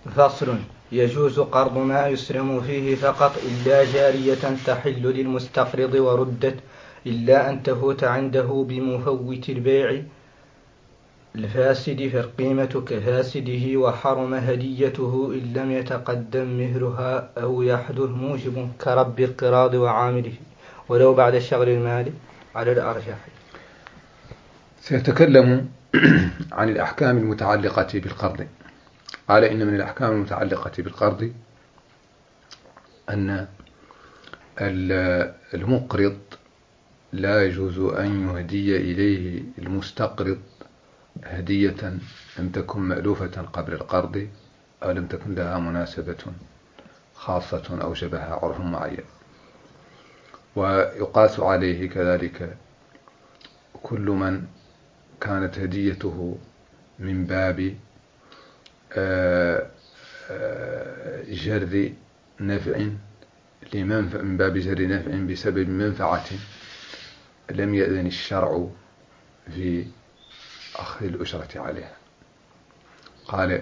فصل. يجوز قرض ما يسرم فيه فقط إلا جارية تحل للمستقرض وردت إلا أن تفوت عنده بمفوت البيع الفاسد فالقيمة كفاسده وحرم هديته إن لم يتقدم مهرها أو يحدث موجب كرب القراض وعامله ولو بعد شغل المال على الأرجح. سيتكلم عن الأحكام المتعلقة بالقرض. قال إن من الأحكام المتعلقة بالقرض أن المقرض لا يجوز أن يهدي إليه المستقرض هدية لم تكن مألوفة قبل القرض أو لم تكن لها مناسبة خاصة أو شبه عرف معين. ويقاس عليه كذلك كل من كانت هديته من باب جر نفع من باب جر نفع بسبب منفعة لم يأذن الشرع في أخذ الأجرة عليها. قال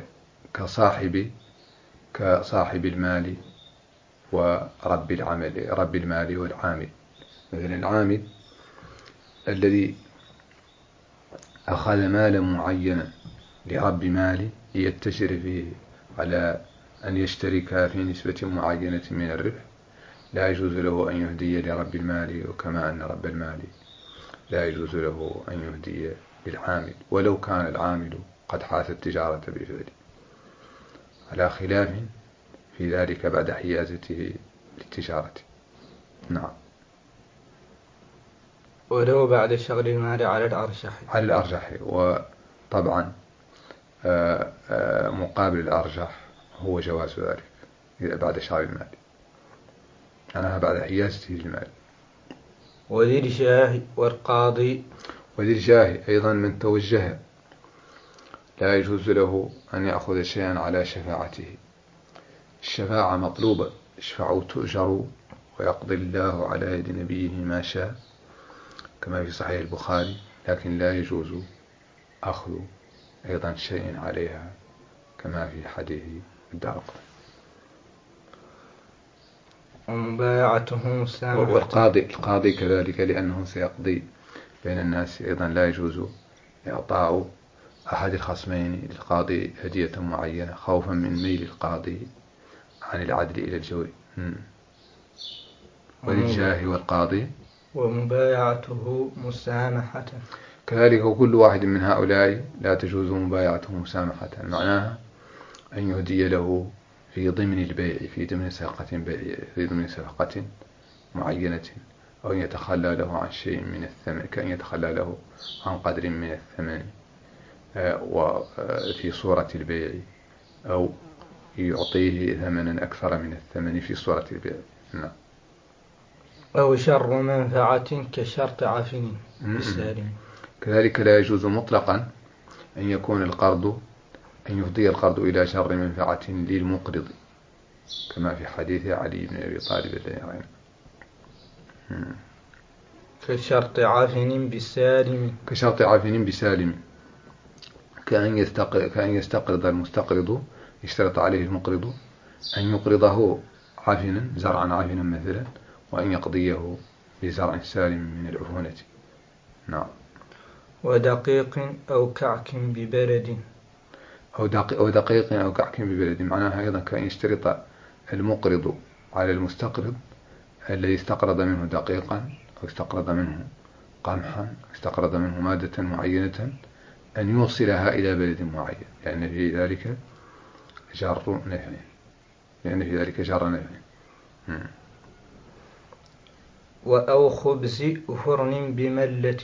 كصاحب المال ورب المال والعامل. مثلا العامل الذي أخذ مالا معينا لرب مال ليتجر فيه على أن يشترك في نسبة معينة من الربح لا يجوز له أن يهدي لرب المال، وكما أن رب المال لا يجوز له أن يهدي للعامل ولو كان العامل قد حاز التجارة بفعله، على خلاف في ذلك بعد حيازته للتجارة. نعم. ولو بعد شغل المال على الأرجح. وطبعا مقابل الأرجح هو جواز ذلك بعد شغل المال، أنا بعد حيازته للمال. وذي الجاه والقاضي. وذي الجاه أيضا من توجه لا يجوز له أن يأخذ شيئا على شفاعته. الشفاعة مطلوبة، اشفعوا تؤجروا ويقضي الله على يد نبيه ما شاء كما في صحيح البخاري، لكن لا يجوز أخذ أيضا شيء عليها كما في حديث الدارقطني. ومبايعته مسامحة. والقاضي كذلك لأنه سيقضي بين الناس أيضا لا يجوز إعطاء أحد الخصمين للقاضي هدية معينة خوفا من ميل القاضي عن العدل إلى الجور. وللجاه والقاضي. ومبايعته مسامحة. كذلك كل واحد من هؤلاء لا تجوز مبايعته مسامحة، معناها أن يهدي له في ضمن البيع في ضمن صفقة معينة، أو أن يتخلى له عن شيء من الثمن، كأن يتخلى له عن قدر من الثمن وفي صورة البيع، أو يعطيه ثمنا أكثر من الثمن في صورة البيع. نعم. أو شر منفعة كشرط عفن بالسالم. كذلك لا يجوز مطلقا أن يكون أن يفضي القرض إلى شر منفعة للمقرض كما في حديث علي بن أبي طالب الذي رأينا. كشرط عفن بسالم كأن يستقرض المستقرض، يشترط عليه المقرض أن يقرضه عفنا، زرعا عفنا مثلا، وأن يقضيه بزرع سالم من العفونة. نعم. ودقيق أو كعك ببلد. أو دقيق أو كعك ببلد، معناها أيضا كأن يشترط المقرض على المستقرض الذي استقرض منه دقيقا أو استقرض منه قمحا أو استقرض منه مادة معينة أن يوصلها إلى بلد معين، لأن في ذلك جار نفع. أو خبز فرن بملة.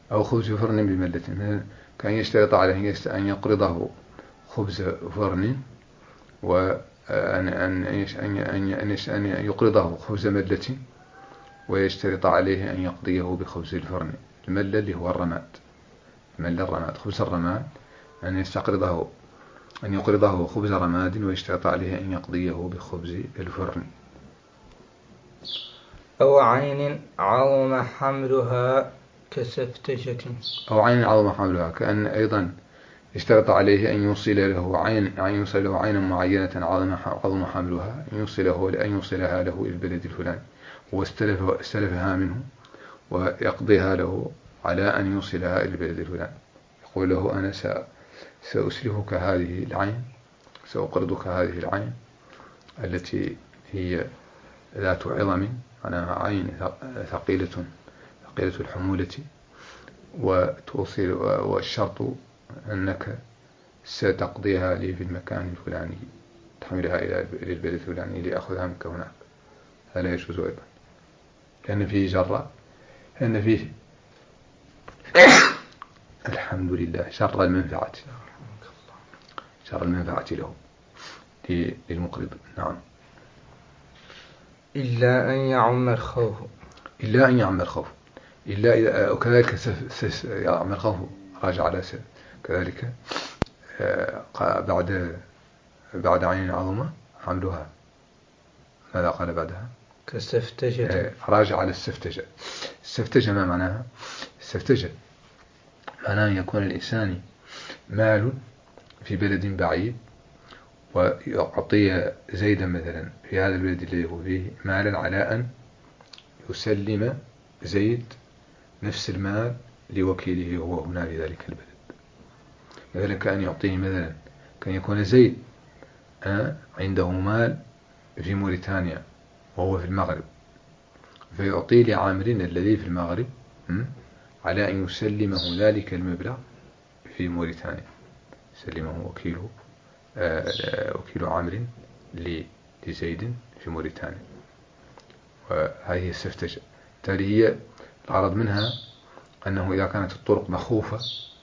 كان يشترط عليه أن يقرضه خبز فرن، وأن يقرضه خبز ملة، ويشترط عليه أن يقضيه بخبز الفرن. الملة اللي هو الرماد، خبز الرماد، أن يقرضه خبز رماد ويشترط عليه أن يقضيه بخبز الفرن. أو عين عظم حملها كسفتجة. كأن أيضا اشترط عليه أن يوصل له عينا معينة عظم حملها، أن يوصلها له إلى البلد الفلاني، واستلفها منه ويقضيها له على أن يوصلها إلى البلد الفلاني. يقول له أنا سأسلفك هذه العين، سأقرضك هذه العين التي هي ذات عظم، أنا عين ثقيلة الحمولة، وتوصل، والشرط أنك ستقضيها لي في المكان الفلاني، تحملها إلى البلد الفلاني لأخذها منك هناك. هذا يجوز أيضا، لأن فيه جرة، لأن فيه الحمد لله شر المنفعة له للمقرض. نعم. إلا أن يعم الخوف، إلا إذا، وكذلك يعم الخوف راجع على كذلك بعد عين عظمة حملها. ماذا قال بعدها؟ كالسفتجة. راجع على السفتجة. ما معناها السفتجة؟ معناها أن يكون الإنسان مال في بلد بعيد، ويعطي زيدا مثلا في هذا البلد الذي هو فيه مالا على أن يسلم زيد نفس المال لوكيله هو هنا في ذلك البلد. مثلا كأن يعطيه، مثلا كان يكون زيد عنده مال في موريتانيا وهو في المغرب، فيعطي لعامر الذي في المغرب على أن يسلمه ذلك المبلغ في موريتانيا، سلمه وكيل عامر لزيد في موريتانيا. وهذه السفتجة. بالتالي هي الغرض منها أنه إذا كانت الطرق مخوفة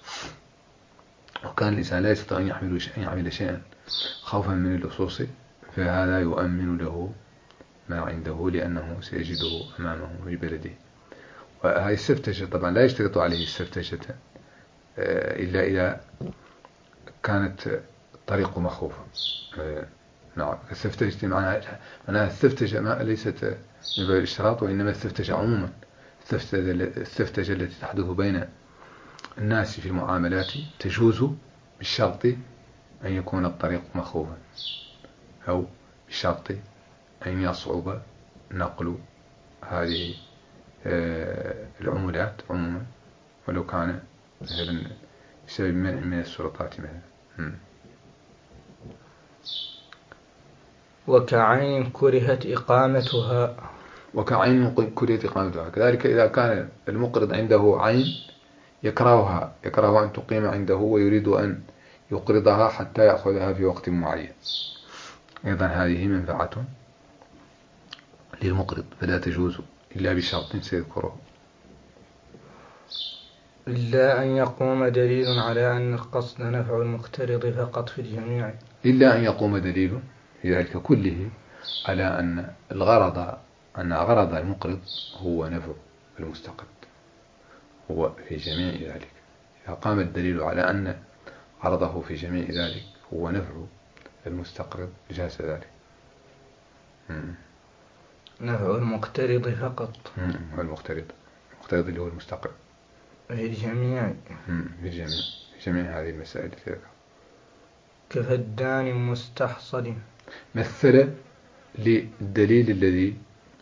وكان الإنسان لا يستطيع أن يعمل شيئا خوفا من اللصوص، فهذا يؤمن له ما عنده، لأنه سيجده أمامه في بلده. وهذه السفتجة طبعا لا يشترط عليه السفتجة إلا إذا كانت الطريق مخوفة. نعم. السفتجة معناها السفتجة ليست من باب الاشتراط، وإنما السفتجة عموما، السفتجة التي تحدث بين الناس في المعاملات تجوز بالشرط أن يكون الطريق مخوفا، أو بشرط أن يصعب نقل هذه العمولات عموما، ولو كان مثلا بسبب منع من السلطات مثلا. وكعين كرهت إقامتها. كذلك إذا كان المقرض عنده عين يكره أن تقيم عنده، ويريد أن يقرضها حتى يأخذها في وقت معين، أيضا هذه منفعة للمقرض، فلا تجوز إلا بشرط سيذكره. إلا أن يقوم دليل على أن القصد نفع المقترض فقط في الجميع. إلا أن يقوم دليل في ذلك كله على أن غرض المقرض هو نفع المستقرض، هو في جميع ذلك. إذا قام الدليل على أن عرضه في جميع ذلك هو نفع المستقرض جاز ذلك. نفع المقترض فقط. المقترض اللي هو المستقرض في الجميع. في جميع هذه المسائل. كفدان مستحصل. مثل للدليل الذي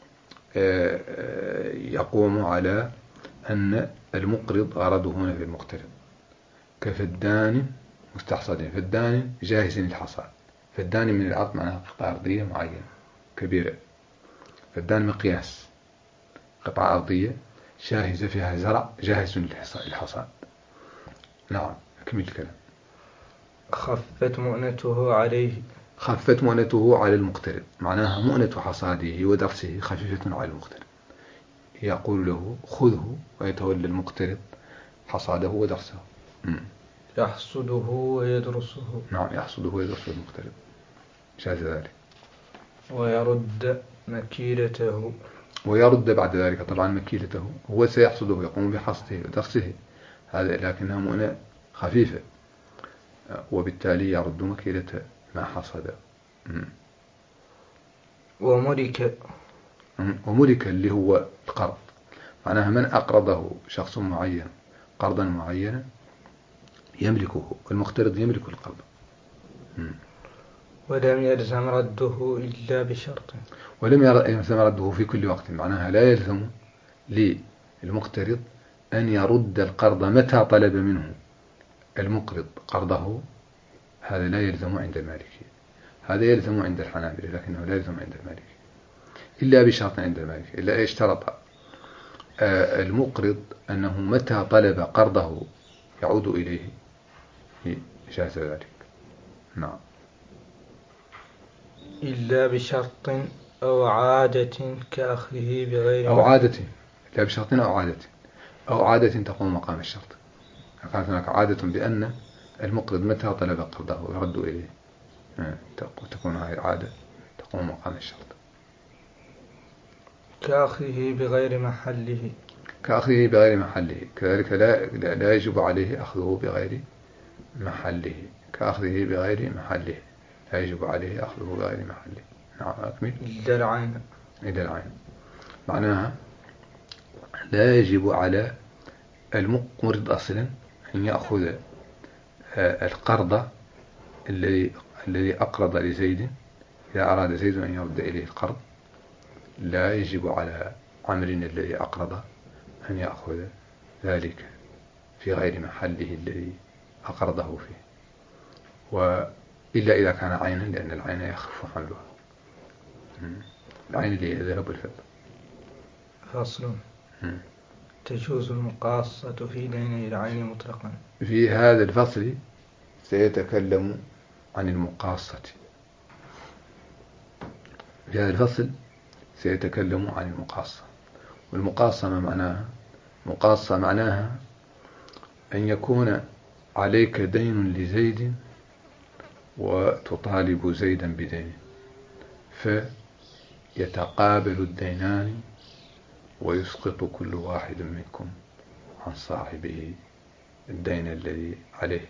يقوم على أن المقرض غرضه نفع المقترض، كفدان مستحصل. فدان جاهز للحصاد. فدان من الأرض معناها قطعة أرضية معينة كبيرة. فدان مقياس، قطعة أرضية جاهزة فيها زرع جاهز للحصاد. نعم. أكمل الكلام. خفت مؤنته على المقترض، معناها مؤنة حصاده ودرسه خفيفة على المقترض. يقول له خذه، ويتولى المقترض حصاده ودرسه. يحصده ويدرسه. نعم، يحصده ويدرسه المقترض، جاز ذلك. ويرد مكيلته. ويرد بعد ذلك طبعا مكيلته، هو سيحصده، يقوم بحصده ودرسه، هذا لكنها مؤنة خفيفة، وبالتالي يرد مكيلة ما حصد. وملك اللي هو القرض، معناها من أقرضه شخص معين قرضا معينا يملكه، المقترض يملك القرض. ولم يلزم رده إلا بشرط. ولم يلزم رده في كل وقت، معناها لا يلزم للمقترض أن يرد القرض متى طلب منه المقرض قرضه. هذا لا يلزم عند المالكية، هذا يلزم عند الحنابلة لكنه لا يلزم عند المالكية إلا بشرط عند المالكية. إلا اشترط المقرض أنه متى طلب قرضه يعود إليه جاز ذلك. نعم. إلا بشرط أو عادة كأخذه بغير أو عادة، لا بشرط أو عادة، أو عادة تقوم مقام الشرط. كانت هناك عادة بأن المقرض متى طلب قرضه يرد إليه، تكون هذه العادة تقوم مقام الشرط. كأخذه بغير محله. كأخذه بغير محله، كذلك لا يجب عليه أخذه بغير محله. كأخذه بغير محله لا يجب عليه أخذه بغير محله. نعم أكمل. إلا العين. إلا العين، معناها لا يجب على المقرض أصلا أن يأخذ القرض الذي أقرض لزيد. إذا أراد زيد أن يرد إليه القرض لا يجب على عمرو الذي أقرض أن يأخذ ذلك في غير محله الذي أقرضه فيه، وإلا إذا كان عينا، لأن العين يخف حملها، العين اللي هي الذهب والفضة. فصل. تجوز المقاصة في دين العين مطلقا. في هذا الفصل سيتكلم عن المقاصة. في هذا الفصل سيتكلم عن المقاصة. والمقاصة ما معناها؟ مقاصة معناها أن يكون عليك دين لزيد وتطالب زيدا بدينه، فيتقابل الدينان ويسقط كل واحد منكم عن صاحبه الدين الذي عليه.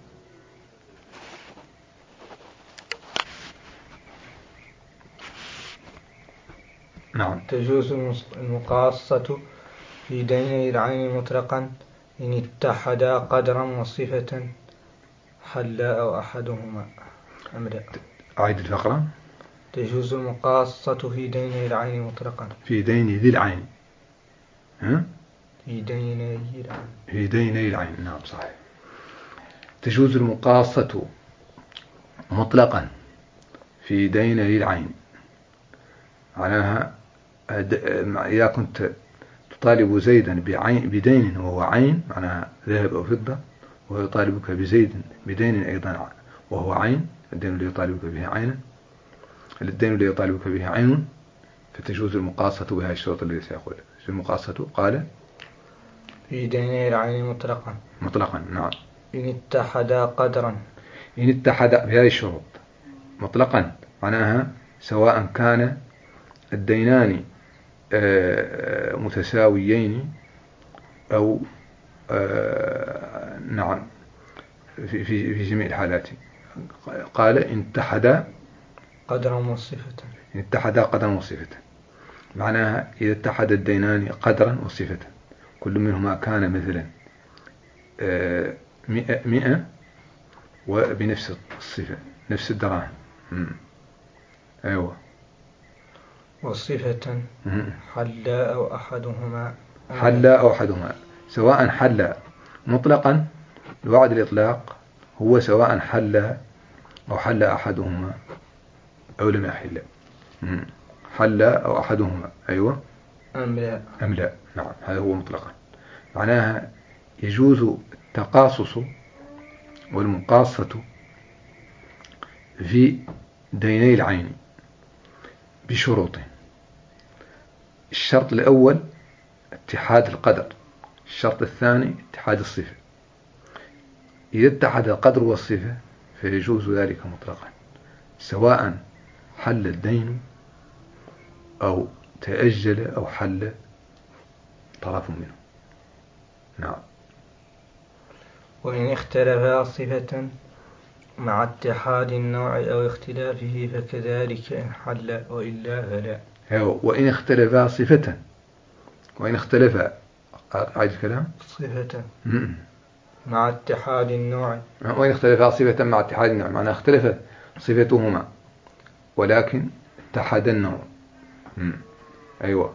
نعم. تجوز المقاصة في دين العين مطلقا إن اتحدا قدرا وصفة حل أو أحدهما أم لا. أعيد الفقرة. تجوز المقاصة في دين العين مطلقا. في دين ذي العين. في ديني العين. في ديني العين، نعم صحيح. تجوز المقاصة مطلقا في ديني العين، معناها إذا كنت تطالب زيدا بدين وهو عين، معناها ذهب أو فضة، وهو يطالبك بزيد بدين أيضا وهو عين، الدين الذي يطالبك به عينا، الدين الذي يطالبك به عين، فتجوز المقاصة بهذه الشروط التي سيقول. المقاصة قال في دين العين مطلقا. مطلقا، نعم. إن اتحدا قدرا. إن اتحدا بهذه الشروط مطلقا، معناها سواء كان الدينان متساويين أو نعم في جميع الحالات. قال إن اتحدا قدرا وصفة. إن اتحدا قدرا وصفة، معناها إذا اتحد الدينان قدرا وصفة، كل منهما كان مثلا 100 وبنفس الصفة، نفس الدراهم. أيوة. وصفة حل أو أحدهما. حل أو أحدهما، سواء حل مطلقا لوعد الإطلاق، هو سواء حل أو حل أحدهما أو لم يحل. حل أو أحدهما، أيوة، أم لا. أم لا، نعم، هذا هو مطلقا. معناها يجوز التقاصص والمقاصة في ديني العين بشروط. الشرط الأول اتحاد القدر، الشرط الثاني اتحاد الصفة. إذا اتحد القدر والصفة فيجوز ذلك مطلقا، سواء حل الدين أو تأجل أو حل طرف منه. نعم. وإن اختلفا صفة مع اتحاد النوع أو اختلافه فكذلك إن حل وإلا فلا. وإن اختلفا صفة، وإن اختلفا، أعيد الكلام. صفة مع اتحاد النوع. وإن اختلفا صفة مع اتحاد النوع، معناها اختلفت صفتهما ولكن اتحد النوع. أيوة.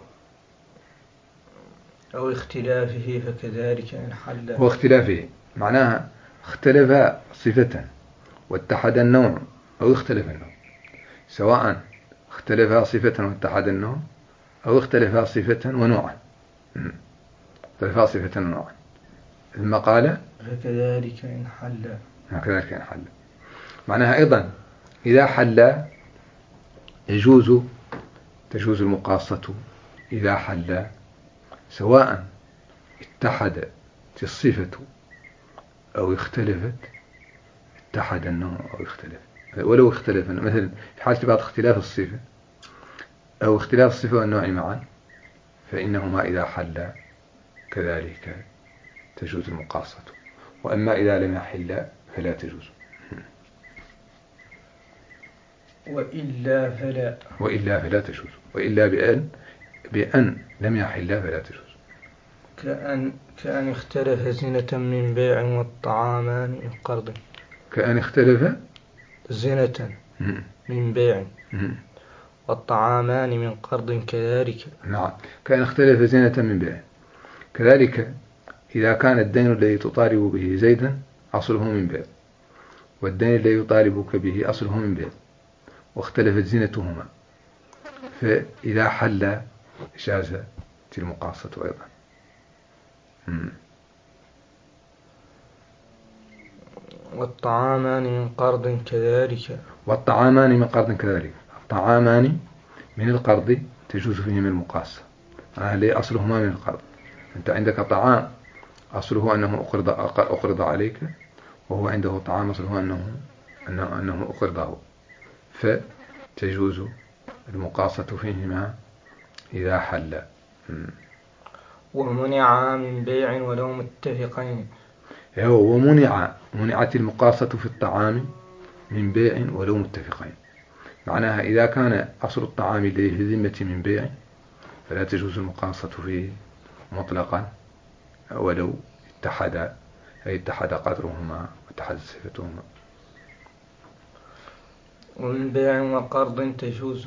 أو اختلافه فكذلك إن حل. واختلافه معناها اختلفا صفة واتحد النوع، أو اختلف النوع، سواء اختلفا صفة واتحد النوع أو اختلفا صفة ونوعا. اختلفا صفة ونوعا. المقالة فكذلك إن حل. كذلك إن حل، معناها أيضا إذا حل تجوز المقاصة إذا حل، سواء اتحدت الصفة أو اختلفت، اتحد النوع أو اختلف. ولو اختلف مثلا في حالة بعض اختلاف الصفة أو اختلاف الصفة والنوع معا، فإنهما إذا حل كذلك تجوز المقاصة. وأما إذا لم يحل فلا تجوز. وإلا فلا تجوز. وإلا بأن لم يحل فلا تجوز. كأن اختلف زنة من بيع والطعامان من قرض. كأن اختلف زنة من بيع والطعامان من قرض كذلك. نعم، كأن اختلف زنة من بيع كذلك إذا كان الدين الذي تطالب به زيدا أصله من بيع، والدين الذي يطالبك به أصله من بيع، واختلفت زينتهما، فإذا حل جازت المقاصة أيضا. والطعامان من قرض كذلك. والطعامان من قرض كذلك. الطعامان من القرض تجوز فيهما المقاصة، اللي أصلهما من القرض. أنت عندك طعام أصله أنه أقرض عليك، وهو عنده طعام أصله أنه أقرضه، فتجوز المقاصة فيهما إذا حل. ومنع من بيع ولو متفقين. منعت المقاصة في الطعام من بيع ولو متفقين، معناها إذا كان أصل الطعام الذي في الذمة من بيع فلا تجوز المقاصة فيه مطلقا ولو اتحد قدرهما واتحد صفتهما. ومن بيع وقرض تجوز.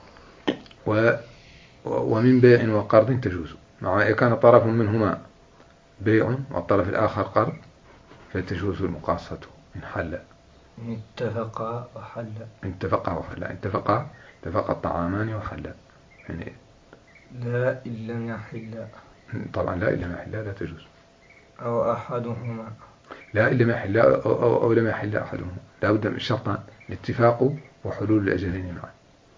ومن بيع وقرض تجوز، مع إذا كان طرف منهما بيع والطرف الآخر قرض فتجوز المقاصة إن حل. إن اتفقا وحل. اتفق الطعامان وحل. يعني لا إن لم يحل. طبعا لا إن لم يحل لا تجوز. أو أحدهما. لا إن لم يحل أو لم يحل أحدهما، لا بد من شرطان: الاتفاق وحلول الأجلين معا.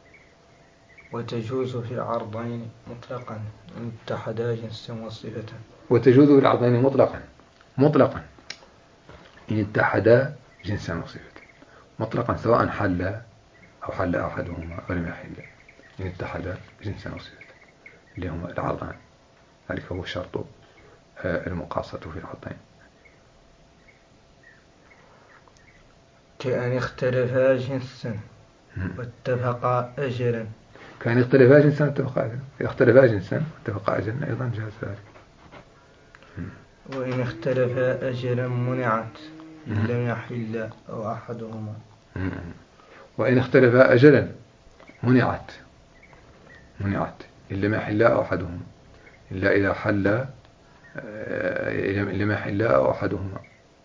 وتجوز في العرضين مطلقا إن اتحدا جنسا وصفة. وتجوز في العرضين مطلقا إن اتحدا جنسا وصفة، مطلقا سواء حل أو حل أحدهما ولم يحل، إن اتحدا جنسا وصفة اللي هما العرضان، ذلك هو شرط المقاصة في العرضين. كأن اختلفا جنسا واتفقا أجلا. كان اختلفا جنسا واتفقا أجلا. اختلفا جنسا واتفقا أجلا أيضا جاز ذلك. وإن اختلفا أجلا منعت إن لم يحل أو أحدهما. وإن اختلفا أجلا منعت إن لم يحل أو أحدهما، إلا إذا حل إن لم يحل أو أحدهما.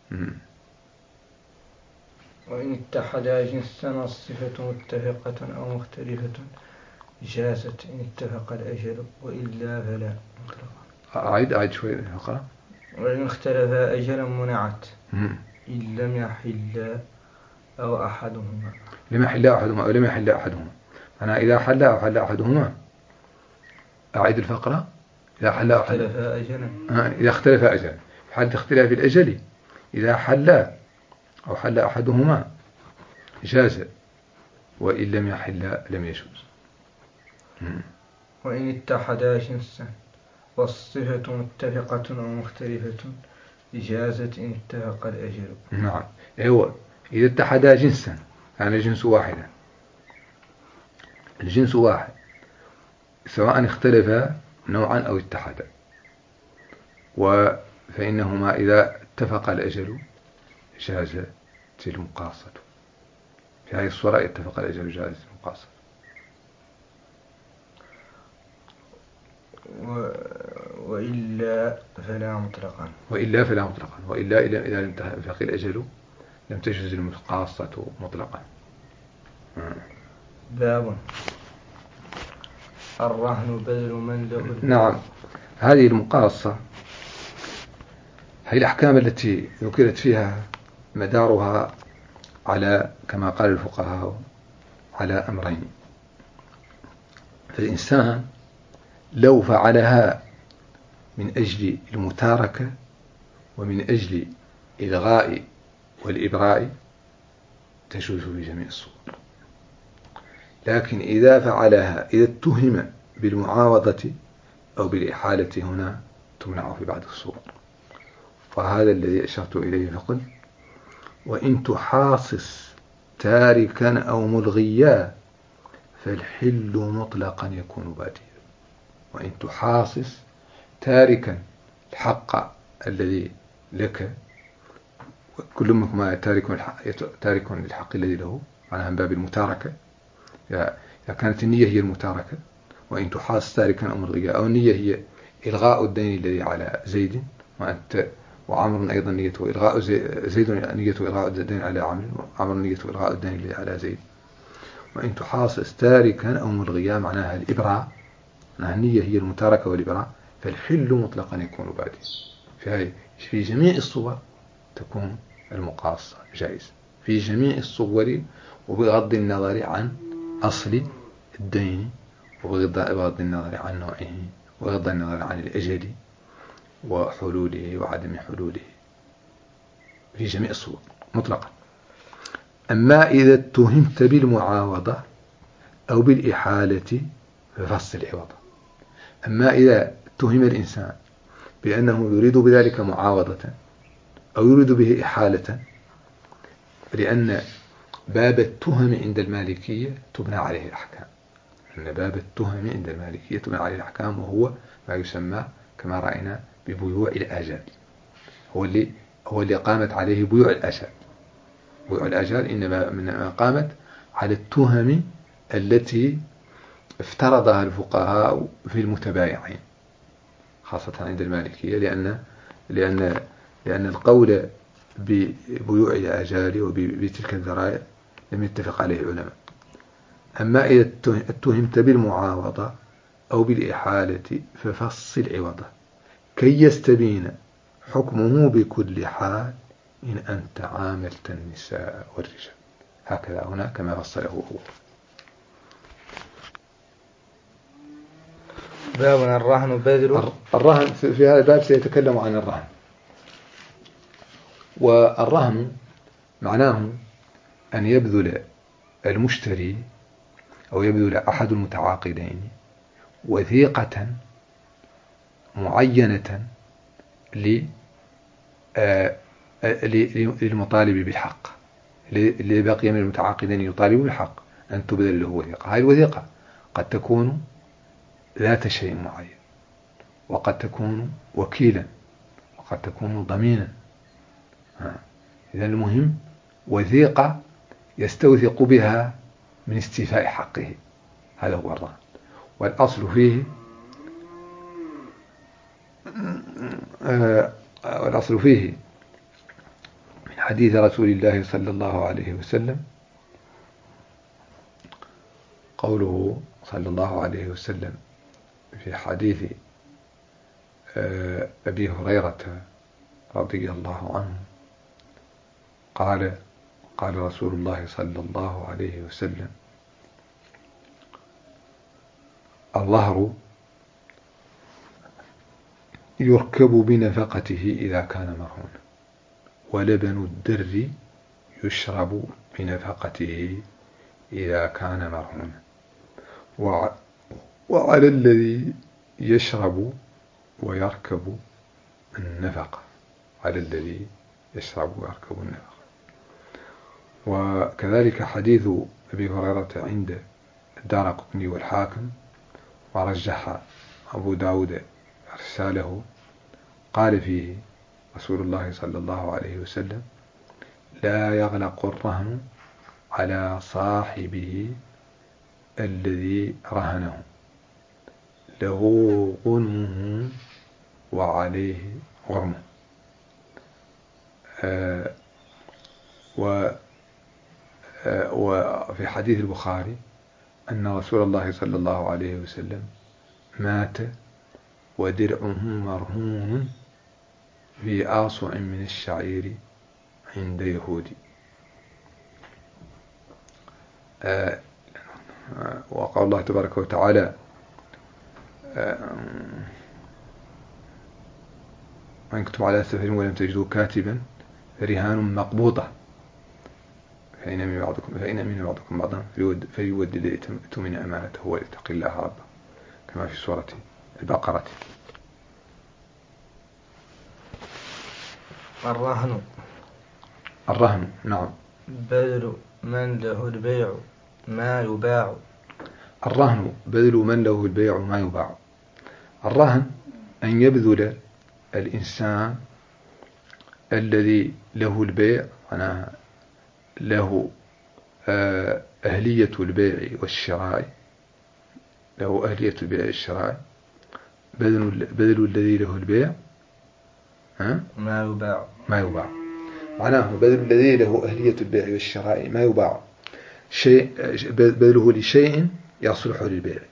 وإن اتحدا جنسا والصفة متفقة أو مختلفة جازت إن اتفق الأجل، وإلا فلا. أعيد شوي الفقرة. وإن اختلفا أجلا منعت إن لم يحل أو أحدهما. لم يحل أحدهما أو لم يحل أحدهما، أنا إذا حل أو حل أحدهما. أعيد الفقرة. إذا حل أو حل أجلا. إذا اختلف أجلا، في حالة اختلاف الأجل إذا حل أو حل أحدهما جاز، وإن لم يحل لم يجوز. وإن اتحدا جنسا والصفة متفقة أو مختلفة جازت إن اتفق الأجل. نعم، أيوة. إذا اتحدا جنسا يعني الجنس واحدا، الجنس واحد سواء اختلفا نوعا أو اتحدا، فإنهما إذا اتفق الأجل جازت المقاصة. في هذه الصورة اتفق الأجل جازت المقاصة. وإلا فلا مطلقا. وإلا إذا لم يتفق الأجل لم تجوز المقاصة مطلقا. باب الرهن بذل من له. نعم، هذه المقاصة هي الأحكام التي ذكرت فيها مدارها على كما قال الفقهاء على أمرين. فالإنسان لو فعلها من أجل المتاركة ومن أجل إلغاء والإبراء تجوز في جميع الصور، لكن إذا فعلها إذا اتهم بالمعاوضة أو بالإحالة هنا تمنع في بعض الصور. وهذا الذي أشرت إليه فقل: وإن تحاصص تاركا أو ملغيا فالحل مطلقا يكون باديا. وإن تحاصص تاركا الحق الذي لك، كل منكما تارك للحق الذي له، معناها من باب المتاركة. إذا كانت النية هي المتاركة، وإن تحاصص تاركا أو ملغيا، أو النية هي إلغاء الدين الذي على زيد وعمر أيضا نيته إلغاء زيد نيته إلغاء الدين على عمرو، وعمر نيته إلغاء الدين الذي على زيد. وإن تحاصص تاركا أو ملغيا معناها الإبراء، معناها النية هي المتاركة والإبراء، فالحل مطلقا يكون بادئا. في جميع الصور تكون المقاصة جائزة، في جميع الصور، وبغض النظر عن أصل الدين، وبغض النظر عن نوعه، وبغض النظر عن الأجل وحلوله وعدم حلوله، في جميع الصور مطلقا. أما إذا اتهمت بالمعاوضة أو بالإحالة ففصل العوضة. أما إذا اتهم الإنسان بأنه يريد بذلك معاوضة أو يريد به إحالة، لأن باب التهم عند المالكية تبنى عليه الأحكام، أن باب التهم عند المالكية تبنى عليه الأحكام، وهو ما يسمى كما رأينا ببيوع الآجال، هو اللي قامت عليه بيوع الآجال. بيوع الآجال إنما قامت على التهم التي افترضها الفقهاء في المتبايعين، خاصة عند المالكية، لأن القول ببيوع الآجال وبتلك الذرائع لم يتفق عليه العلماء. أما إذا اتهمت بالمعاوضة أو بالإحالة ففصل عوضه كي يستبين حكمه بكل حال إن أنت عاملت النساء والرجال. هكذا هنا كما فصله هو. باب الرهن بذل. الرهن في هذا الباب سيتكلم عن الرهن. والرهن معناه أن يبذل المشتري أو يبذل أحد المتعاقدين وثيقة معينة للمطالب بالحق، اللي بقي من المتعاقدين يطالب بالحق أن تبذل له وثيقة. هذه الوثيقة قد تكون ذات شيء معين، وقد تكون وكيلا، وقد تكون ضمينا. إذن المهم وثيقة يستوثق بها من استيفاء حقه، هذا هو الرهن. والأصل فيه من حديث رسول الله صلى الله عليه وسلم قوله صلى الله عليه وسلم في حديث أبي هريرة رضي الله عنه قال رسول الله صلى الله عليه وسلم: الظهر يركب بنفقته إذا كان مرهونا، ولبن الدر يشرب بنفقته إذا كان مرهونا، وعلى الذي يشرب ويركب النفقة، على الذي يشرب ويركب النفقة. وكذلك حديث أبي هريرة عند الدارقطني والحاكم، ورجح أبو داود إرساله، قال فيه رسول الله صلى الله عليه وسلم: لا يغلق الرهن على صاحبه الذي رهنه، له غنمه وعليه غرمه. وفي حديث البخاري أن رسول الله صلى الله عليه وسلم مات ودرعه مرهون في آصع من الشعير عند يهودي. وقال الله تبارك وتعالى: وإن كنتم على سفر ولم تجدوا كاتبا فرهان مقبوضة فإن من بعضكم بعضا فليؤدي الذي اؤتمن أمانته وليتق الله ربه، كما في سورة البقرة. الرهن نعم بذل من له البيع ما يباع. الرهن بذل من له البيع ما يباع. الرهن أن يبذل الإنسان الذي له البيع، معناها له أهلية البيع والشراء، له أهلية البيع والشراء، بذل الذي له البيع ما يباع. معناه بذل الذي له أهلية البيع والشراء ما يباع، شيء بذله لشيء يصلح للبيع،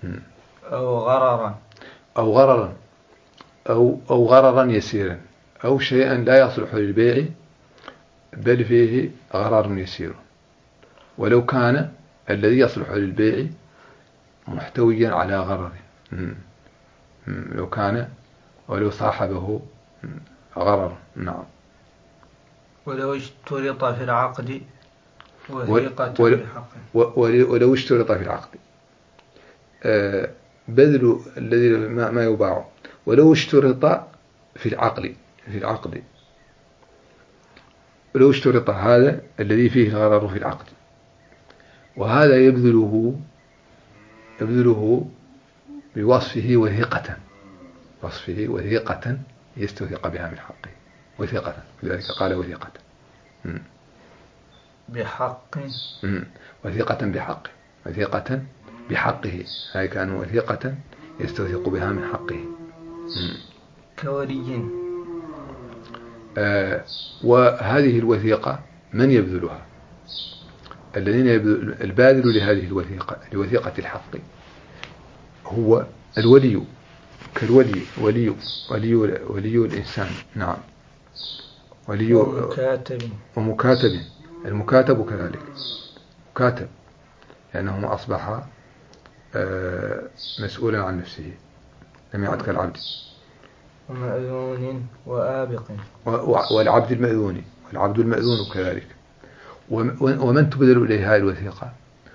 أو غررا يسيرا، أو شيئا لا يصلح للبيع بل فيه غرر يسير، ولو كان الذي يصلح للبيع محتويا على غرر، لو كان ولو صاحبه غرر. نعم. ولو اشترط في العقد وثيقة بحق. ولو اشترط في العقد بذل الذي ما يباع، ولو اشترط في العقد ولو اشترط هذا الذي فيه الغرر في العقد، وهذا يبذله بوصفه وثيقة يستوثق بها من حقه، وثيقة، لذلك قال وثيقة بحق، وثيقة بحقه، هاي كان وثيقة يستوثق بها من حقه كولي. وهذه الوثيقة من يبذلها؟ الذين الباذل لهذه الوثيقة، لوثيقة الحق، هو الولي، كالولي ولي الإنسان. نعم. ولي ومكاتب. المكاتب كذلك مكاتب، لأنه أصبح مسؤولا عن نفسه، لم يعد كالعبد. ومأذون وآبق. والعبد المأذون كذلك. ومن تبذل إليه هذه الوثيقة،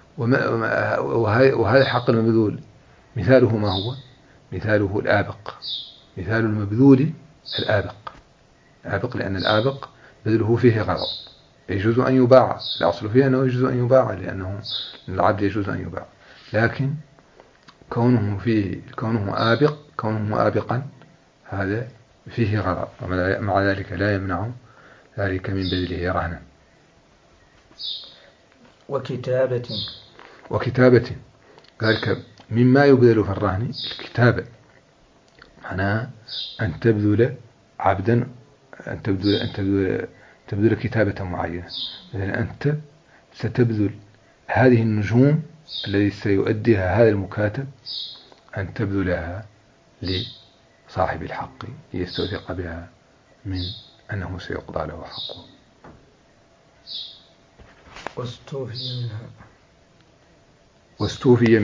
وهذا حق المبذول مثاله ما هو؟ مثاله الآبق، مثال المبذول الآبق، لأن الآبق بذله فيه غرض، يجوز أن يباع، الأصل فيه أنه يجوز أن يباع، لأنه العبد يجوز أن يباع، لكن كونه آبقا هذا فيه غرض، ومع ذلك لا يمنع ذلك من بذله رهنا. وكتابة ذلك مما يبذل في الرهن الكتابة، معناها أن تبذل عبدا، أن تبذل كتابة معينة. مثلا أنت ستبذل هذه النجوم التي سيؤديها هذا المكاتب، أن تبذلها لصاحب الحق يستوثق بها من أنه سيقضى له حقه. واستوفي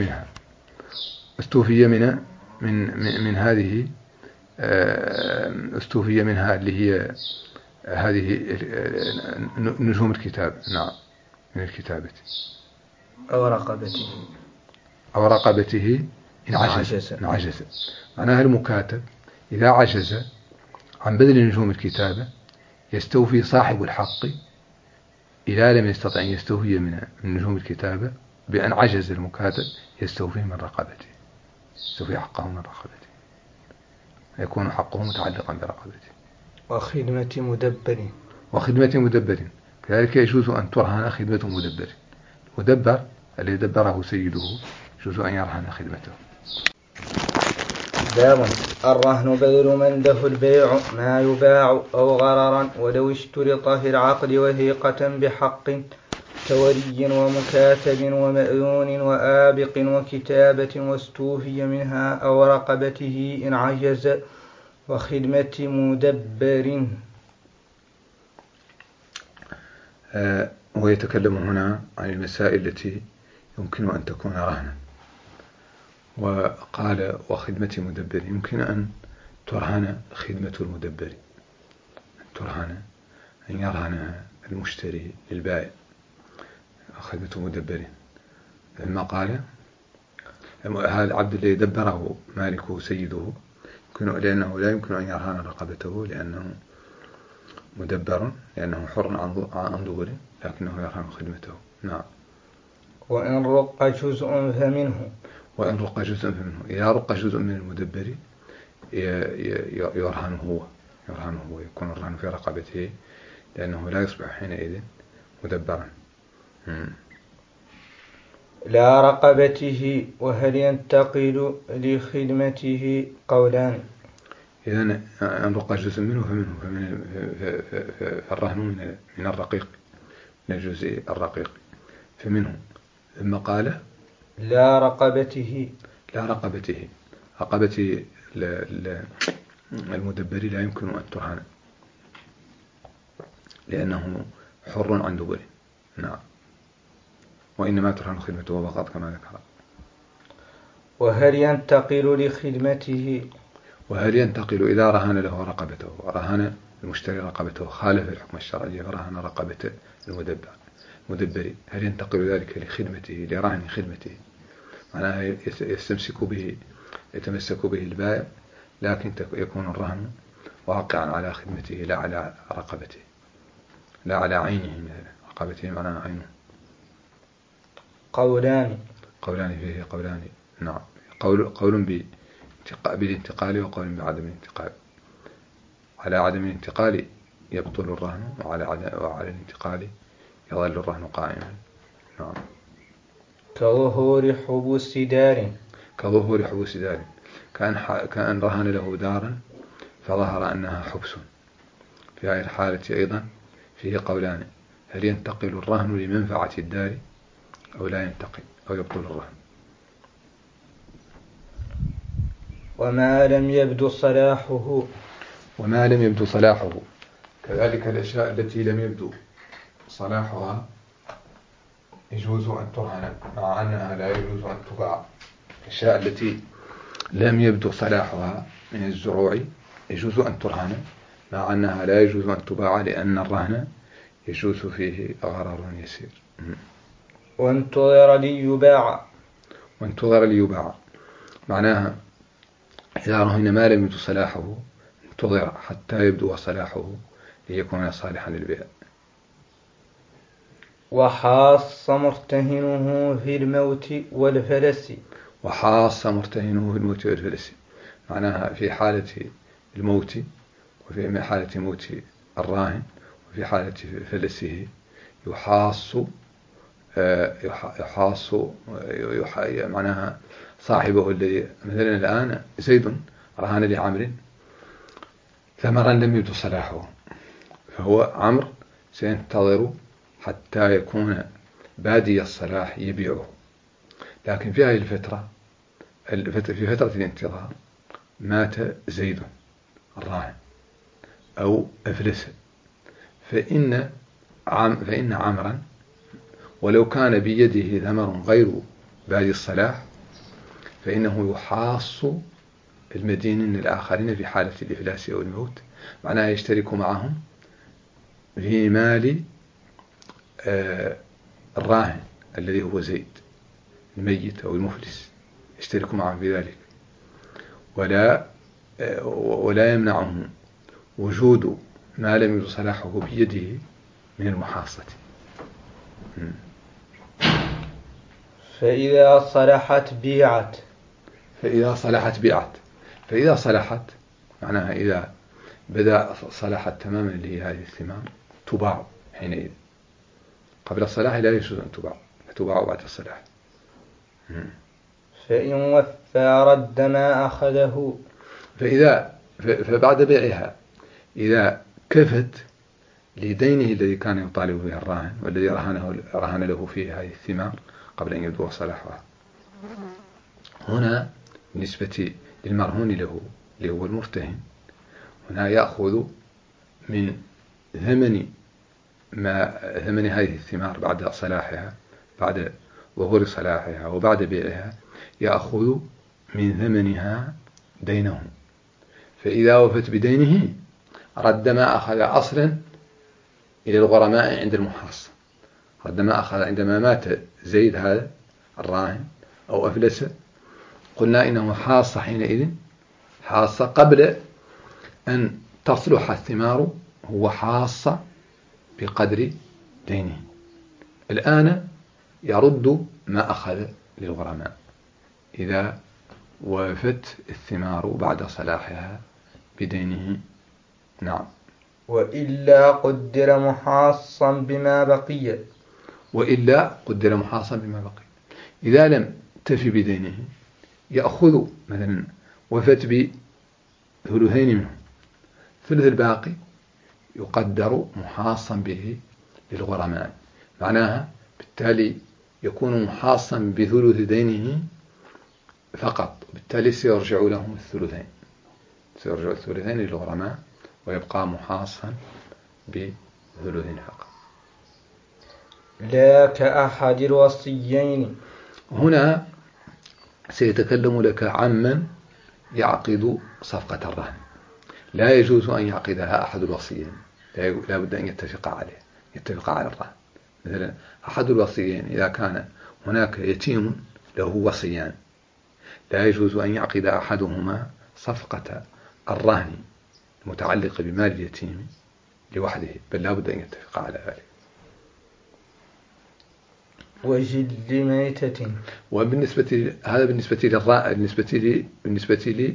منها اللي هي هذه نجوم الكتاب. نعم، من الكتابة. أو رقبته إن عجز. معناها المكاتب إذا عجز عن بذل نجوم الكتابة يستوفي صاحب الحق إذا لم يستطع أن يستوفي من نجوم الكتابة، بأن عجز المكاتب يستوفي من رقبته، يستوفي حقه من رقبته، يكون حقه متعلقا برقبته. وخدمة مدبر. وخدمة مدبر كذلك يجوز أن ترهن خدمة مدبر. مدبر الذي دبره سيده يجوز أن يرهن خدمته. باب الرهن بذل من له البيع ما يباع أو غررا ولو اشترط في العقد وثيقة بحق كولي ومكاتب ومأذون وآبق وكتابة واستوفي منها أو رقبته إن عجز وخدمة مدبر. ويتكلم هنا عن المسائل التي يمكن أن تكون رهنا. وقال وخدمة مدبر يمكن أن ترهن خدمة المدبر، ترهن أن يرهن المشتري للبائع خدمة مدبر. ثم قال هذا العبد الذي دبره مالكه سيده لأنه لا يمكن أن يرهن رقبته لأنه مدبر، لأنه حر عن ظهور، لكنه يرهن خدمته. نعم. وإن رق جزء فمنه. وإن رق جزء فمنه، إذا رق جزء من المدبر يرهنه هو يكون الرهن في رقبته لأنه لا يصبح حينئذ مدبرا. لا رقبته. وهل ينتقل لخدمته قولان. إذا أن رق جزء منه فالرهن من الرقيق، من الجزء الرقيق فمنه. ثم قال لا رقبته. لا رقبته، رقبة المدبر لا يمكن أن ترهن لأنه حر عن دبره. نعم. وإنما ترهن خدمته فقط كما ذكر. وهل ينتقل لخدمته. وهل ينتقل إذا رهن له رقبته، ورهن المشتري رقبته خالف الحكم الشرعي فرهن رقبة المدبر، هل ينتقل ذلك لخدمته، لرهن خدمته؟ معناها يتمسك به البائع، لكن يكون الرهن واقعا على خدمته لا على رقبته، لا على عينه مثلا. رقبته معناها عينه. قولان فيه قولان. نعم. قول بالانتقال وقول بعدم الانتقال. على عدم الانتقال يبطل الرهن، وعلى الانتقال يظل الرهن قائما. نعم. كظهور حبوس دار. كأن رهن له دارا فظهر أنها حبس. في هذه الحالة أيضا فيه قولان: هل ينتقل الرهن لمنفعة الدار أو لا ينتقل أو يبطل الرهن. وما لم يبدو صلاحه. كذلك الأشياء التي لم يبدو صلاحها يجوز أن ترهن مع أنها لا يجوز أن تباع. الأشياء التي لم يبدو صلاحها من الزروع يجوز أن ترهن مع أنها لا يجوز أن تباع، لأن الرهن يجوز فيه غرر يسير. وانتظر ليباع معناها إذا رهن ما لم يبدو صلاحه انتظر حتى يبدو صلاحه ليكون صالحا للبيع. وحاص مرتهنه في الموت والفلس. معناها في حالة الموت، وفي حالة موت الراهن، وفي حالة فلسه يحاص معناها صاحبه الذي مثلا الآن زيد رهن لعمر ثمرا لم يبدو صلاحه، فهو عمرو سينتظر حتى يكون بادي الصلاح يبيعه. لكن في هذه الفترة، في فترة الانتظار، مات زيد الراهن أو أفلس، فإن عمرا ولو كان بيده ثمر غير بادي الصلاح فإنه يحاص المدينين الآخرين في حالة الإفلاس أو الموت، معناها يشترك معهم في مال الراهن الذي هو زيد الميت أو المفلس، يشترك معهم في ذلك، ولا يمنعه وجود ما لم يبدو صلاحه بيده من المحاصة. فإذا صلحت بيعت. فإذا صلحت معناها إذا بدأ صلاحت تماما اللي هي هذه الثمار تباع حينئذ. قبل الصلاح لا يجوز أن تباع بعد الصلاح. فإن وفى رد ما أخذه. فبعد بيعها إذا كفت لدينه الذي كان يطالب به الراهن والذي رهن له فيه هذه الثمار قبل أن يبدو صلاحها. هنا بالنسبة للمرهون له اللي هو المرتهن، هنا يأخذ من ثمن هذه الثمار بعد صلاحها، بعد ظهور صلاحها وبعد بيعها، يأخذ من ثمنها دينه. فإذا وفت بدينه رد ما أخذ أصلا إلى الغرماء عند المحاصة. رد ما أخذ عندما مات زيد هذا الراهن أو أفلس، قلنا إنه حاصة حينئذ، حاصة قبل أن تصلح الثمار، هو حاصة بقدر دينه. الآن يرد ما أخذ للغرماء إذا وفت الثمار بعد صلاحها بدينه. نعم. وإلا قدر محاصا بما بقي. وإلا قدر محاصا بما بقي. إذا لم تفي بدينه يأخذ مثلا وفت بثلثين منه، ثلث الباقي يقدر محاصا به للغرماء، معناها بالتالي يكون محاصا بثلث دينه فقط، بالتالي سيرجع لهم الثلثين، سيرجع الثلثين للغرماء ويبقى محاصا بثلث فقط. لا كأحد الوصيين. هنا سيتكلم لك عمن يعقد صفقة الرهن. لا يجوز أن يعقدها أحد الوصيين، لا بد أن يتفق على الرهن. مثلا أحد الوصيين إذا كان هناك يتيم له وصيان، لا يجوز أن يعقد أحدهما صفقة الرهن المتعلقة بمال اليتيم لوحده، بل لا بد أن يتفق على ذلك. وجل ميتة. وبالنسبة هذا بالنسبة لي